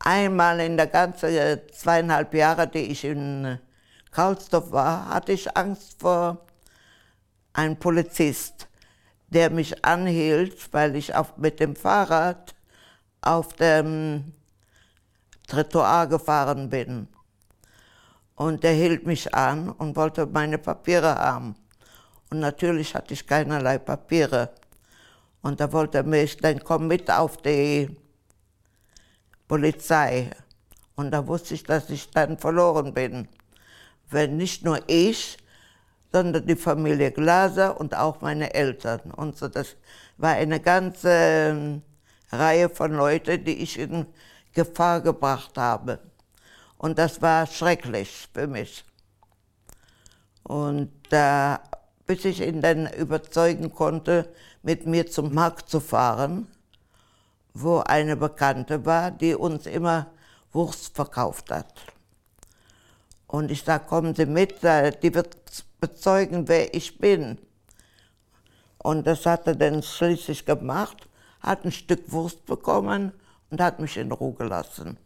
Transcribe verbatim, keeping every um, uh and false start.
Einmal in der ganzen zweieinhalb Jahre, die ich in Kaulsdorf war, hatte ich Angst vor einem Polizist, der mich anhielt, weil ich auf, mit dem Fahrrad auf dem Trottoir gefahren bin. Und der hielt mich an und wollte meine Papiere haben. Und natürlich hatte ich keinerlei Papiere. Und da wollte er mich, dann komm mit auf die Polizei. Und da wusste ich, dass ich dann verloren bin. Wenn nicht nur ich, sondern die Familie Glaser und auch meine Eltern. Und so, das war eine ganze Reihe von Leuten, die ich in Gefahr gebracht habe. Und das war schrecklich für mich. Und äh, bis ich ihn dann überzeugen konnte, mit mir zum Markt zu fahren, wo eine Bekannte war, die uns immer Wurst verkauft hat. Und ich sage, kommen Sie mit, die wird bezeugen, wer ich bin. Und das hat er dann schließlich gemacht, hat ein Stück Wurst bekommen und hat mich in Ruhe gelassen.